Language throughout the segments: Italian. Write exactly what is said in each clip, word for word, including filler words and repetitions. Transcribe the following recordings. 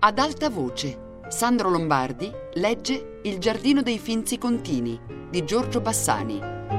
Ad alta voce, Sandro Lombardi legge Il giardino dei Finzi Contini di Giorgio Bassani.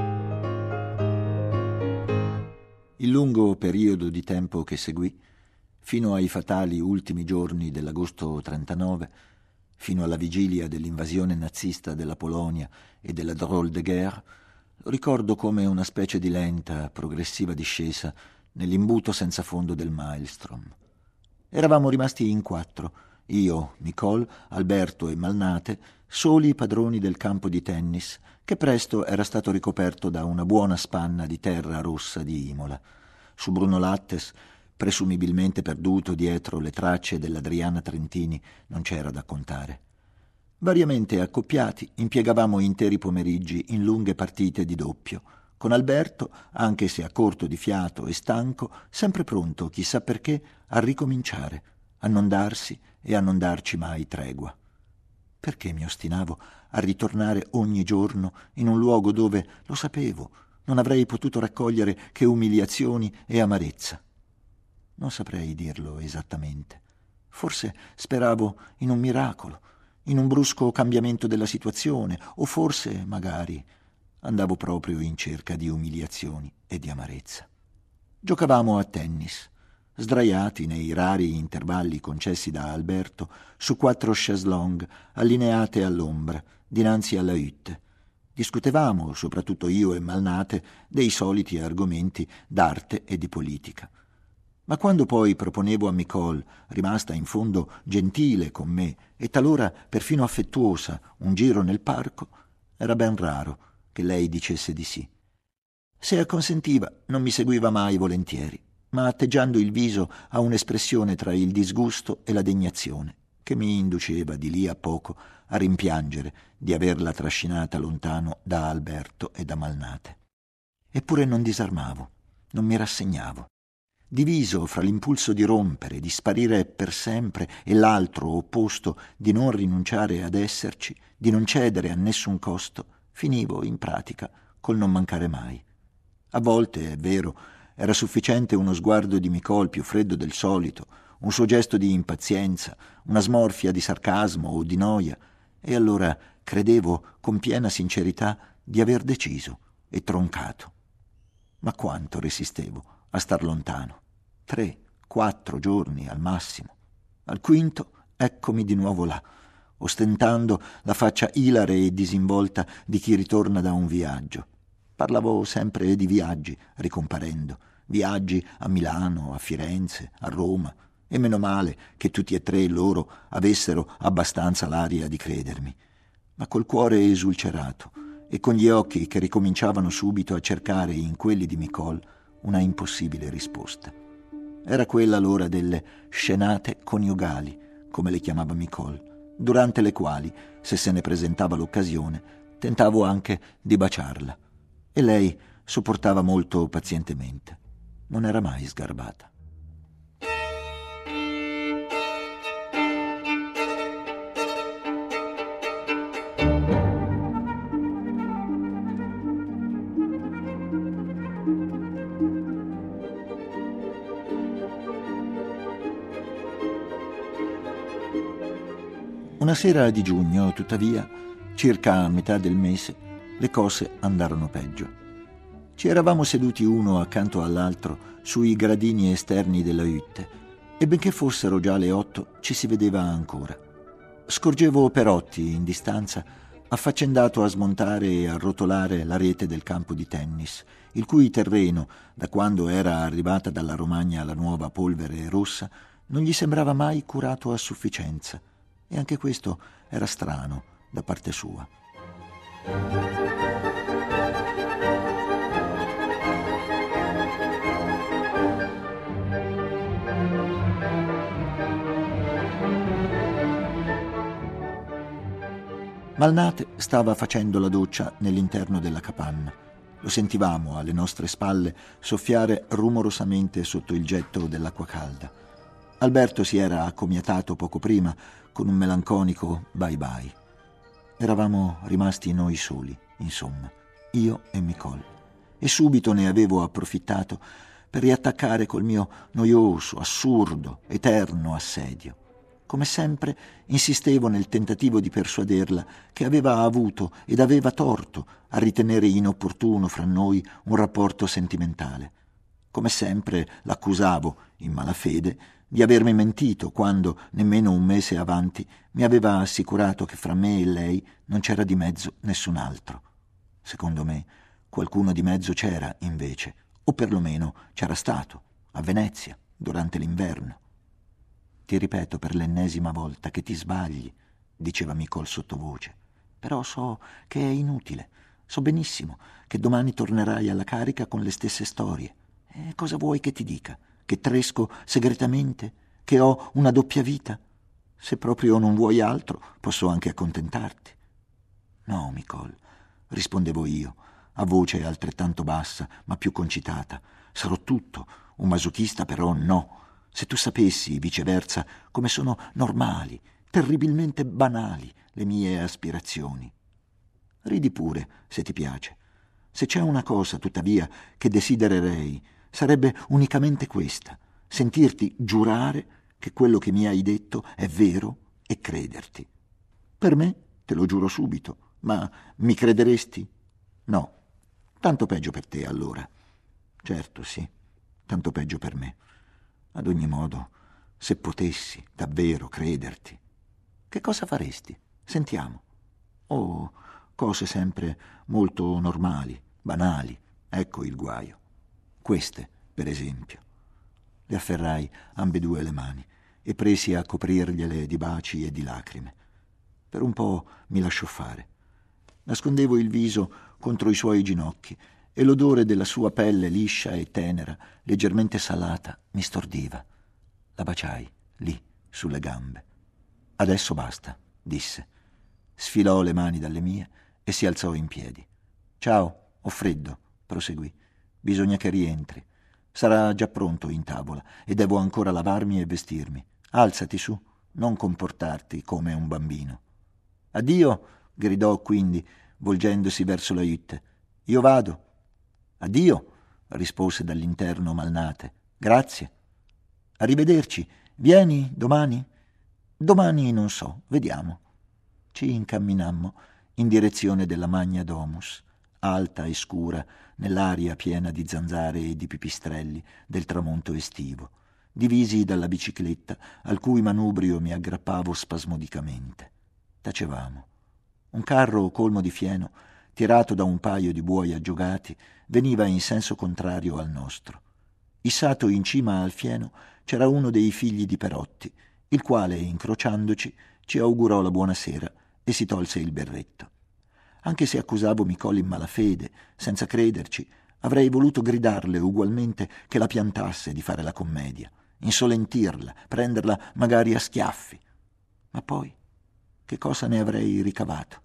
Il lungo periodo di tempo che seguì, fino ai fatali ultimi giorni dell'agosto trentanove, fino alla vigilia dell'invasione nazista della Polonia e della drôle de guerre, lo ricordo come una specie di lenta, progressiva discesa nell'imbuto senza fondo del Maelstrom. Eravamo rimasti in quattro, io, Nicole, Alberto e Malnate, soli padroni del campo di tennis, che presto era stato ricoperto da una buona spanna di terra rossa di Imola. Su Bruno Lattes, presumibilmente perduto dietro le tracce dell'Adriana Trentini, non c'era da contare. Variamente accoppiati, impiegavamo interi pomeriggi in lunghe partite di doppio, con Alberto, anche se a corto di fiato e stanco, sempre pronto, chissà perché, a ricominciare, a non darsi e a non darci mai tregua. Perché mi ostinavo a ritornare ogni giorno in un luogo dove, lo sapevo, non avrei potuto raccogliere che umiliazioni e amarezza? Non saprei dirlo esattamente. Forse speravo in un miracolo, in un brusco cambiamento della situazione, o forse, magari, andavo proprio in cerca di umiliazioni e di amarezza. Giocavamo a tennis, sdraiati nei rari intervalli concessi da Alberto su quattro chaiselongue allineate all'ombra, dinanzi alla hutte. Discutevamo, soprattutto io e Malnate, dei soliti argomenti d'arte e di politica. Ma quando poi proponevo a Nicole, rimasta in fondo gentile con me e talora perfino affettuosa, un giro nel parco, era ben raro che lei dicesse di sì. Se acconsentiva, non mi seguiva mai volentieri, ma atteggiando il viso a un'espressione tra il disgusto e la degnazione, che mi induceva di lì a poco a rimpiangere di averla trascinata lontano da Alberto e da Malnate. Eppure non disarmavo, non mi rassegnavo. Diviso fra l'impulso di rompere, di sparire per sempre, e l'altro opposto di non rinunciare ad esserci, di non cedere a nessun costo, finivo in pratica col non mancare mai. A volte, è vero, era sufficiente uno sguardo di Nicole più freddo del solito, un suo gesto di impazienza, una smorfia di sarcasmo o di noia, e allora credevo con piena sincerità di aver deciso e troncato. Ma quanto resistevo a star lontano? Tre, quattro giorni al massimo. Al quinto, eccomi di nuovo là, ostentando la faccia ilare e disinvolta di chi ritorna da un viaggio. Parlavo sempre di viaggi, ricomparendo. Viaggi a Milano, a Firenze, a Roma, e meno male che tutti e tre loro avessero abbastanza l'aria di credermi. Ma col cuore esulcerato e con gli occhi che ricominciavano subito a cercare in quelli di Nicole una impossibile risposta. Era quella l'ora delle scenate coniugali, come le chiamava Nicole, durante le quali, se se ne presentava l'occasione, tentavo anche di baciarla. E lei sopportava molto pazientemente. Non era mai sgarbata. Una sera di giugno, tuttavia, circa a metà del mese, le cose andarono peggio. Ci eravamo seduti uno accanto all'altro sui gradini esterni della hutte e benché fossero già le otto ci si vedeva ancora. Scorgevo Perotti in distanza, affaccendato a smontare e a rotolare la rete del campo di tennis, il cui terreno, da quando era arrivata dalla Romagna la nuova polvere rossa, non gli sembrava mai curato a sufficienza, e anche questo era strano da parte sua. Malnate stava facendo la doccia nell'interno della capanna. Lo sentivamo alle nostre spalle soffiare rumorosamente sotto il getto dell'acqua calda. Alberto si era accomiatato poco prima con un melanconico bye bye. Eravamo rimasti noi soli, insomma, io e Nicole, e subito ne avevo approfittato per riattaccare col mio noioso, assurdo, eterno assedio. Come sempre insistevo nel tentativo di persuaderla che aveva avuto ed aveva torto a ritenere inopportuno fra noi un rapporto sentimentale. Come sempre l'accusavo, in malafede, di avermi mentito quando, nemmeno un mese avanti, mi aveva assicurato che fra me e lei non c'era di mezzo nessun altro. Secondo me, qualcuno di mezzo c'era, invece, o perlomeno c'era stato, a Venezia, durante l'inverno. «Ti ripeto per l'ennesima volta che ti sbagli», dicevami col sottovoce. «Però so che è inutile. So benissimo che domani tornerai alla carica con le stesse storie. E cosa vuoi che ti dica? Che tresco segretamente? Che ho una doppia vita? Se proprio non vuoi altro, posso anche accontentarti». «No, Micol», rispondevo io, a voce altrettanto bassa, ma più concitata. «Sarò tutto. Un masochista però no. Se tu sapessi, viceversa, come sono normali, terribilmente banali le mie aspirazioni». «Ridi pure, se ti piace. Se c'è una cosa, tuttavia, che desidererei, sarebbe unicamente questa: sentirti giurare che quello che mi hai detto è vero e crederti. Per me, te lo giuro subito, ma mi crederesti? No. Tanto peggio per te, allora». «Certo, sì, tanto peggio per me. Ad ogni modo, se potessi davvero crederti, che cosa faresti? Sentiamo». «Oh, cose sempre molto normali, banali, ecco il guaio. Queste, per esempio». Le afferrai ambedue le mani e presi a coprirgliele di baci e di lacrime. Per un po' mi lasciò fare. Nascondevo il viso contro i suoi ginocchi e l'odore della sua pelle liscia e tenera, leggermente salata, mi stordiva. La baciai, lì, sulle gambe. «Adesso basta», disse. Sfilò le mani dalle mie e si alzò in piedi. «Ciao, ho freddo», proseguì. «Bisogna che rientri. Sarà già pronto in tavola e devo ancora lavarmi e vestirmi. Alzati su, non comportarti come un bambino». «Addio», gridò quindi, volgendosi verso la hutte. «Io vado». «Addio», rispose dall'interno Malnate. «Grazie». «Arrivederci. Vieni domani?» «Domani non so, vediamo». Ci incamminammo in direzione della Magna Domus, alta e scura nell'aria piena di zanzare e di pipistrelli del tramonto estivo, divisi dalla bicicletta al cui manubrio mi aggrappavo spasmodicamente. Tacevamo. Un carro colmo di fieno, tirato da un paio di buoi aggiogati, veniva in senso contrario al nostro. Issato in cima al fieno c'era uno dei figli di Perotti, il quale, incrociandoci, ci augurò la buonasera e si tolse il berretto. Anche se accusavo Micol in malafede, senza crederci, avrei voluto gridarle ugualmente che la piantasse di fare la commedia, insolentirla, prenderla magari a schiaffi. Ma poi, che cosa ne avrei ricavato?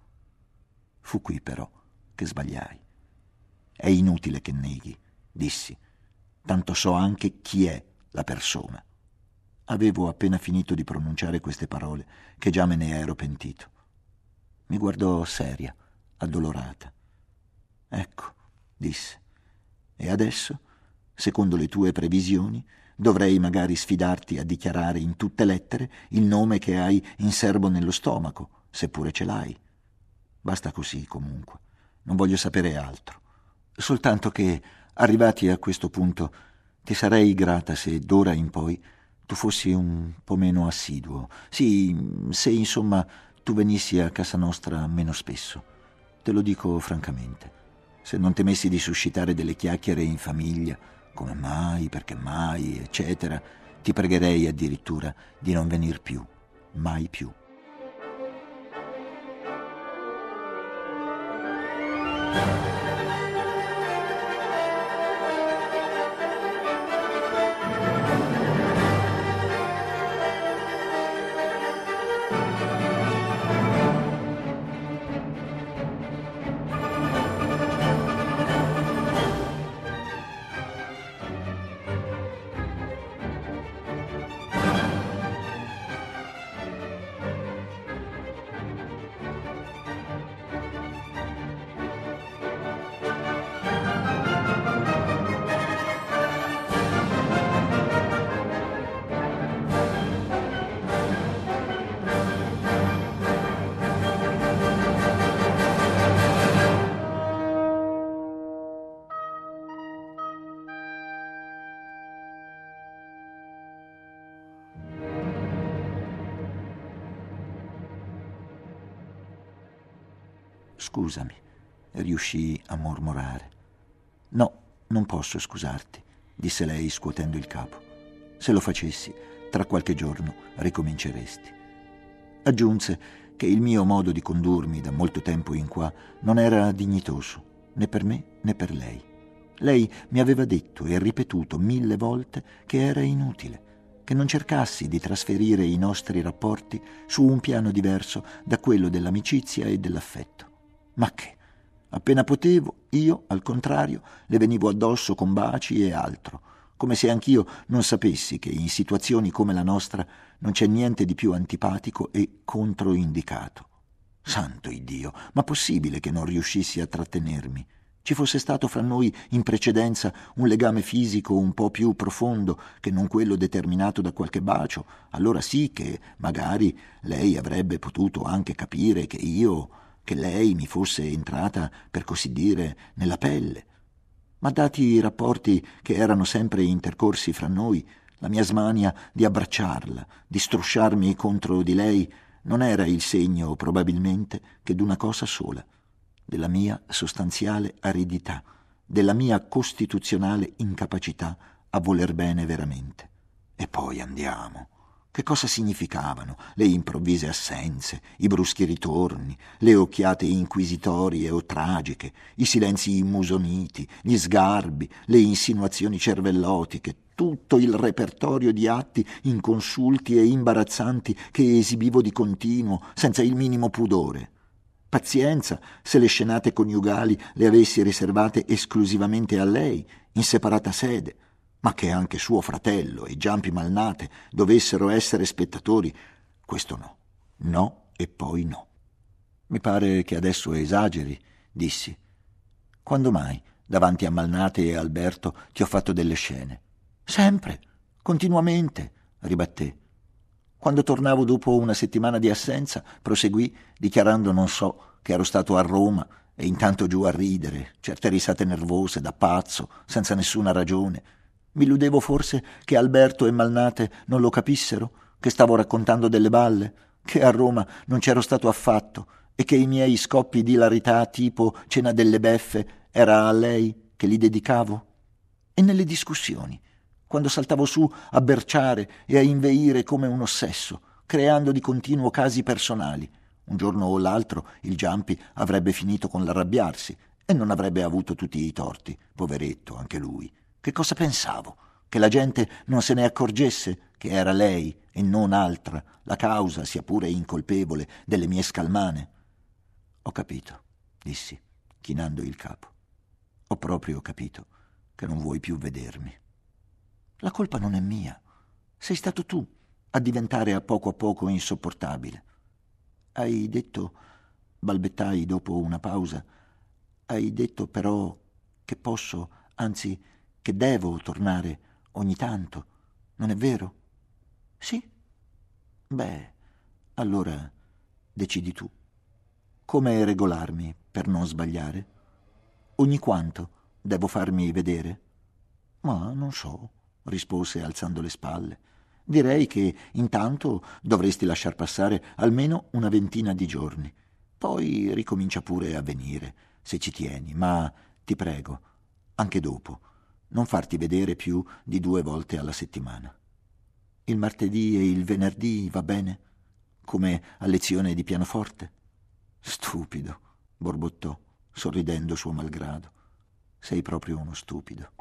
Fu qui però che sbagliai. «È inutile che neghi», dissi. «Tanto so anche chi è la persona». Avevo appena finito di pronunciare queste parole che già me ne ero pentito. Mi guardò seria, addolorata. «Ecco», disse, «e adesso, secondo le tue previsioni, dovrei magari sfidarti a dichiarare in tutte lettere il nome che hai in serbo nello stomaco, seppure ce l'hai. Basta così, comunque. Non voglio sapere altro. Soltanto che, arrivati a questo punto, ti sarei grata se d'ora in poi tu fossi un po' meno assiduo. Sì, se insomma tu venissi a casa nostra meno spesso. Te lo dico francamente. Se non temessi di suscitare delle chiacchiere in famiglia, come mai, perché mai, eccetera, ti pregherei addirittura di non venir più, mai più». Scusami, riuscii a mormorare. No, non posso scusarti, disse lei scuotendo il capo. Se lo facessi, tra qualche giorno ricominceresti. Aggiunse che il mio modo di condurmi da molto tempo in qua non era dignitoso, né per me né per lei. Lei mi aveva detto e ripetuto mille volte che era inutile, che non cercassi di trasferire i nostri rapporti su un piano diverso da quello dell'amicizia e dell'affetto. Ma che? Appena potevo, io, al contrario, le venivo addosso con baci e altro, come se anch'io non sapessi che in situazioni come la nostra non c'è niente di più antipatico e controindicato. Santo Iddio, ma possibile che non riuscissi a trattenermi? Ci fosse stato fra noi in precedenza un legame fisico un po' più profondo che non quello determinato da qualche bacio, allora sì che magari lei avrebbe potuto anche capire che io, che lei mi fosse entrata, per così dire, nella pelle. Ma dati i rapporti che erano sempre intercorsi fra noi, la mia smania di abbracciarla, di strusciarmi contro di lei, non era il segno, probabilmente, che d'una cosa sola, della mia sostanziale aridità, della mia costituzionale incapacità a voler bene veramente. E poi andiamo. Che cosa significavano le improvvise assenze, i bruschi ritorni, le occhiate inquisitorie o tragiche, i silenzi immusoniti, gli sgarbi, le insinuazioni cervellotiche, tutto il repertorio di atti inconsulti e imbarazzanti che esibivo di continuo, senza il minimo pudore. Pazienza se le scenate coniugali le avessi riservate esclusivamente a lei, in separata sede, ma che anche suo fratello e Giampi Malnate dovessero essere spettatori, questo no, no e poi no. Mi pare che adesso esageri, dissi. Quando mai, davanti a Malnate e Alberto, ti ho fatto delle scene? Sempre, continuamente, ribatté. Quando tornavo dopo una settimana di assenza, proseguì, dichiarando non so, che ero stato a Roma e intanto giù a ridere, certe risate nervose, da pazzo, senza nessuna ragione. Mi illudevo forse che Alberto e Malnate non lo capissero, che stavo raccontando delle balle, che a Roma non c'ero stato affatto e che i miei scoppi di ilarità tipo cena delle beffe era a lei che li dedicavo. E nelle discussioni, quando saltavo su a berciare e a inveire come un ossesso, creando di continuo casi personali, un giorno o l'altro il Giampi avrebbe finito con l'arrabbiarsi e non avrebbe avuto tutti i torti, poveretto anche lui. Che cosa pensavo? Che la gente non se ne accorgesse che era lei e non altra la causa, sia pure incolpevole, delle mie scalmane? Ho capito, dissi, chinando il capo. Ho proprio capito che non vuoi più vedermi. La colpa non è mia. Sei stato tu a diventare a poco a poco insopportabile. Hai detto, balbettai dopo una pausa, hai detto però che posso, anzi che devo tornare ogni tanto, non è vero? Sì? Beh, allora decidi tu. Come regolarmi per non sbagliare? Ogni quanto devo farmi vedere? Ma non so, rispose alzando le spalle. Direi che intanto dovresti lasciar passare almeno una ventina di giorni. Poi ricomincia pure a venire, se ci tieni, ma ti prego, anche dopo, non farti vedere più di due volte alla settimana. Il martedì e il venerdì va bene? Come a lezione di pianoforte? Stupido, borbottò, sorridendo suo malgrado. Sei proprio uno stupido.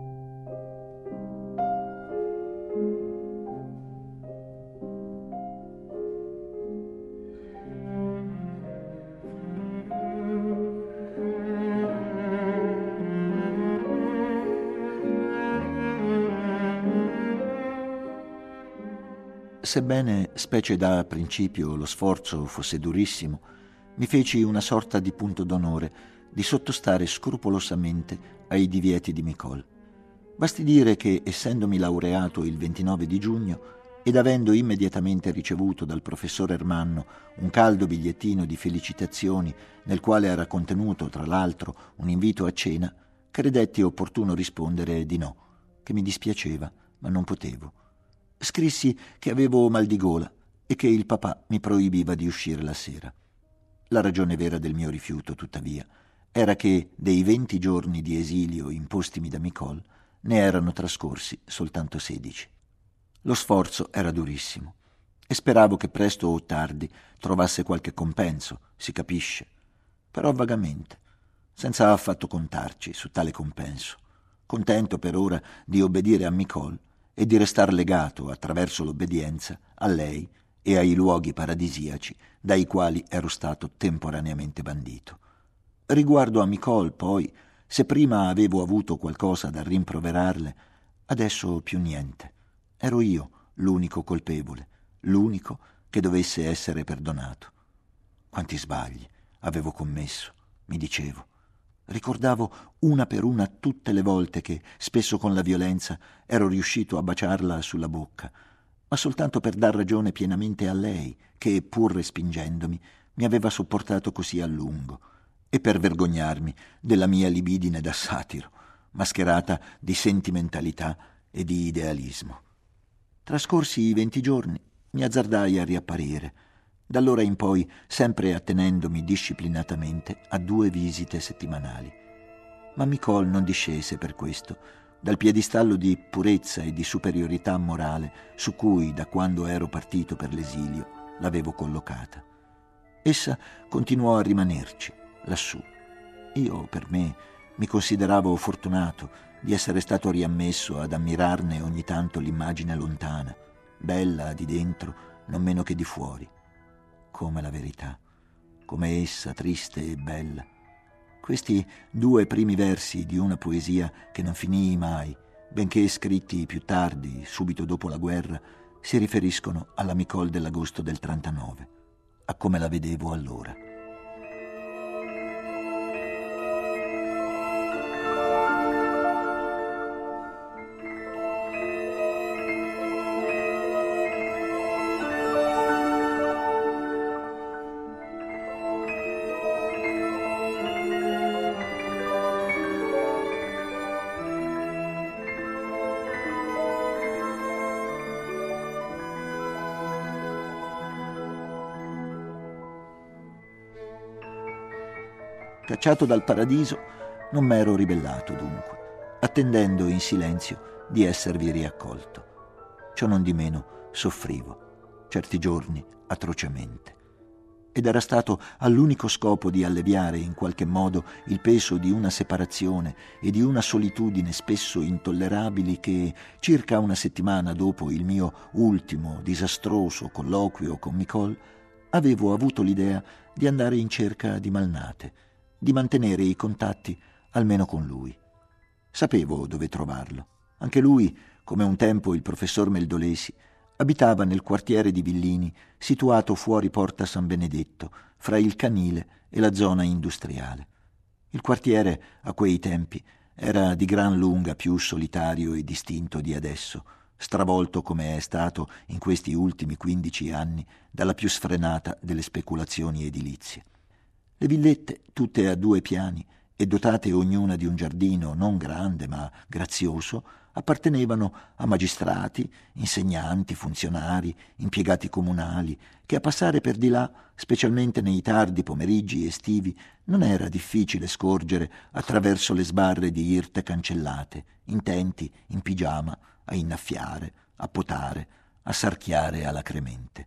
Sebbene, specie da principio, lo sforzo fosse durissimo, mi feci una sorta di punto d'onore di sottostare scrupolosamente ai divieti di Micol. Basti dire che, essendomi laureato il ventinove di giugno ed avendo immediatamente ricevuto dal professor Ermanno un caldo bigliettino di felicitazioni nel quale era contenuto, tra l'altro, un invito a cena, credetti opportuno rispondere di no, che mi dispiaceva, ma non potevo. Scrissi che avevo mal di gola e che il papà mi proibiva di uscire la sera. La ragione vera del mio rifiuto, tuttavia, era che dei venti giorni di esilio impostimi da Micol ne erano trascorsi soltanto sedici. Lo sforzo era durissimo e speravo che presto o tardi trovasse qualche compenso, si capisce, però vagamente, senza affatto contarci su tale compenso, contento per ora di obbedire a Micol e di restar legato, attraverso l'obbedienza, a lei e ai luoghi paradisiaci dai quali ero stato temporaneamente bandito. Riguardo a Micol, poi, se prima avevo avuto qualcosa da rimproverarle, adesso più niente. Ero io l'unico colpevole, l'unico che dovesse essere perdonato. Quanti sbagli avevo commesso, mi dicevo. Ricordavo una per una tutte le volte che, spesso con la violenza, ero riuscito a baciarla sulla bocca, ma soltanto per dar ragione pienamente a lei, che, pur respingendomi, mi aveva sopportato così a lungo, e per vergognarmi della mia libidine da satiro, mascherata di sentimentalità e di idealismo. Trascorsi i venti giorni, mi azzardai a riapparire, d'allora in poi sempre attenendomi disciplinatamente a due visite settimanali. Ma Micol non discese per questo dal piedistallo di purezza e di superiorità morale su cui, da quando ero partito per l'esilio, l'avevo collocata. Essa continuò a rimanerci, lassù. Io, per me, mi consideravo fortunato di essere stato riammesso ad ammirarne ogni tanto l'immagine lontana, bella di dentro non meno che di fuori. Come la verità, come essa, triste e bella. Questi due primi versi di una poesia che non finii mai, benché scritti più tardi, subito dopo la guerra, si riferiscono alla Micol dell'agosto del trentanove, a come la vedevo allora. Cacciato dal paradiso, non m'ero ribellato dunque, attendendo in silenzio di esservi riaccolto. Ciò non di meno soffrivo, certi giorni atrocemente. Ed era stato all'unico scopo di alleviare in qualche modo il peso di una separazione e di una solitudine spesso intollerabili che, circa una settimana dopo il mio ultimo disastroso colloquio con Micol, avevo avuto l'idea di andare in cerca di Malnate, di mantenere i contatti almeno con lui. Sapevo dove trovarlo. Anche lui, come un tempo il professor Meldolesi, abitava nel quartiere di Villini, situato fuori Porta San Benedetto, fra il Canile e la zona industriale. Il quartiere, a quei tempi, era di gran lunga più solitario e distinto di adesso, stravolto come è stato in questi ultimi quindici anni dalla più sfrenata delle speculazioni edilizie. Le villette, tutte a due piani e dotate ognuna di un giardino non grande ma grazioso, appartenevano a magistrati, insegnanti, funzionari, impiegati comunali, che a passare per di là, specialmente nei tardi pomeriggi estivi, non era difficile scorgere attraverso le sbarre di irte cancellate, intenti, in pigiama, a innaffiare, a potare, a sarchiare alacremente.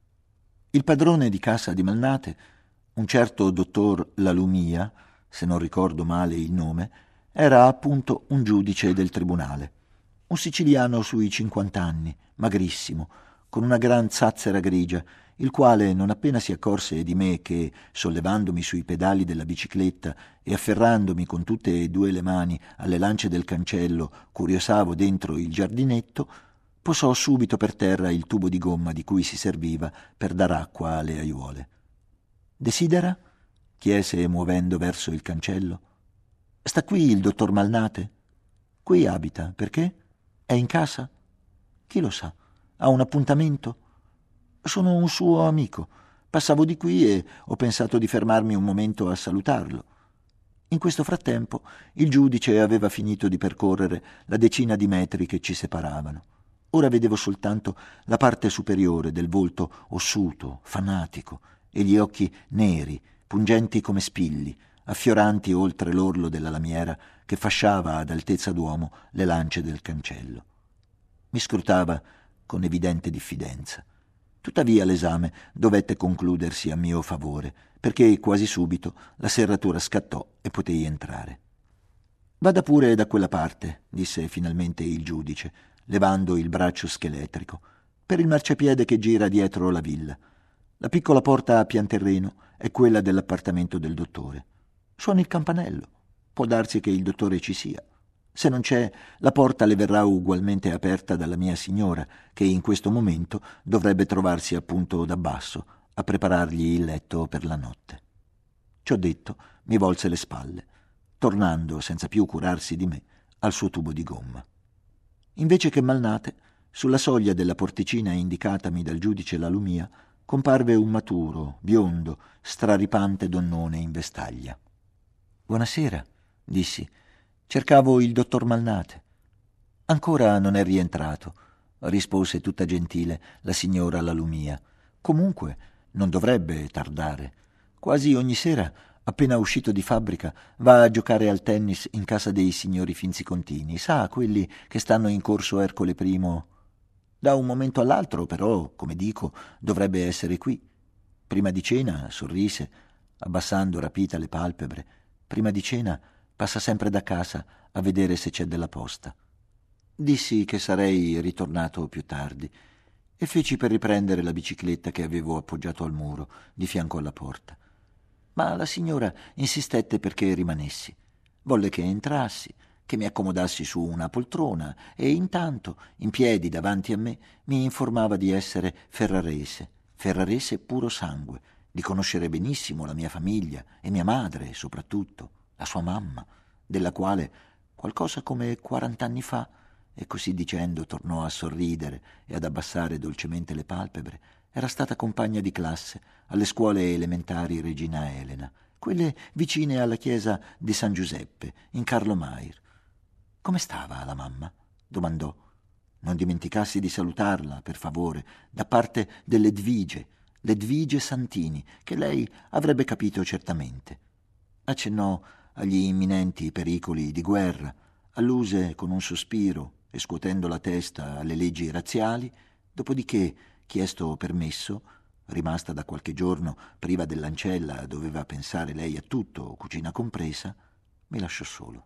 Il padrone di casa di Malnate, un certo dottor Lalumia, se non ricordo male il nome, era appunto un giudice del tribunale. Un siciliano sui cinquant'anni, magrissimo, con una gran zazzera grigia, il quale, non appena si accorse di me che, sollevandomi sui pedali della bicicletta e afferrandomi con tutte e due le mani alle lance del cancello, curiosavo dentro il giardinetto, posò subito per terra il tubo di gomma di cui si serviva per dar acqua alle aiuole. «Desidera?» chiese muovendo verso il cancello. «Sta qui il dottor Malnate?» «Qui abita. Perché? È in casa?» «Chi lo sa? Ha un appuntamento?» «Sono un suo amico. Passavo di qui e ho pensato di fermarmi un momento a salutarlo». In questo frattempo il giudice aveva finito di percorrere la decina di metri che ci separavano. Ora vedevo soltanto la parte superiore del volto ossuto, fanatico, e gli occhi neri, pungenti come spilli, affioranti oltre l'orlo della lamiera che fasciava ad altezza d'uomo le lance del cancello. Mi scrutava con evidente diffidenza. Tuttavia l'esame dovette concludersi a mio favore, perché quasi subito la serratura scattò e potei entrare. «Vada pure da quella parte», disse finalmente il giudice, levando il braccio scheletrico, «per il marciapiede che gira dietro la villa. La piccola porta a pianterreno è quella dell'appartamento del dottore. Suoni il campanello. Può darsi che il dottore ci sia. Se non c'è, la porta le verrà ugualmente aperta dalla mia signora, che in questo momento dovrebbe trovarsi appunto da basso a preparargli il letto per la notte». Ciò detto, mi volse le spalle, tornando, senza più curarsi di me, al suo tubo di gomma. Invece che Malnate, sulla soglia della porticina indicatami dal giudice la Lumia, comparve un maturo, biondo, straripante donnone in vestaglia. «Buonasera», dissi. «Cercavo il dottor Malnate». «Ancora non è rientrato», rispose tutta gentile la signora La Lumia. «Comunque non dovrebbe tardare. Quasi ogni sera, appena uscito di fabbrica, va a giocare al tennis in casa dei signori Finzicontini. Sa, quelli che stanno in corso Ercole Primo. Da un momento all'altro, però, come dico, dovrebbe essere qui. Prima di cena sorrise, abbassando rapita le palpebre. Prima di cena passa sempre da casa a vedere se c'è della posta». Dissi che sarei ritornato più tardi e feci per riprendere la bicicletta che avevo appoggiato al muro di fianco alla porta. Ma la signora insistette perché rimanessi. Volle che entrassi, che mi accomodassi su una poltrona e intanto, in piedi davanti a me, mi informava di essere ferrarese, ferrarese puro sangue, di conoscere benissimo la mia famiglia e mia madre, soprattutto, la sua mamma, della quale qualcosa come quarant'anni fa, e così dicendo tornò a sorridere e ad abbassare dolcemente le palpebre, era stata compagna di classe alle scuole elementari Regina Elena, quelle vicine alla chiesa di San Giuseppe, in Carlo Mair. «Come stava la mamma?» domandò. «Non dimenticassi di salutarla, per favore, da parte dell'Edvige, l'Edvige Santini, che lei avrebbe capito certamente». Accennò agli imminenti pericoli di guerra, alluse con un sospiro e scuotendo la testa alle leggi razziali, dopodiché, chiesto permesso, rimasta da qualche giorno priva dell'ancella, doveva pensare lei a tutto, cucina compresa, mi lasciò solo.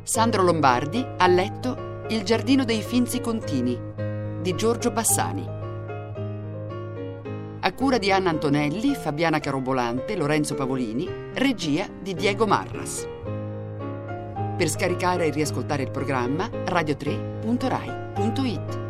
Sandro Lombardi ha letto Il giardino dei Finzi Contini di Giorgio Bassani. A cura di Anna Antonelli, Fabiana Carobolante, Lorenzo Pavolini, regia di Diego Marras. Per scaricare e riascoltare il programma radio tre punto rai punto it.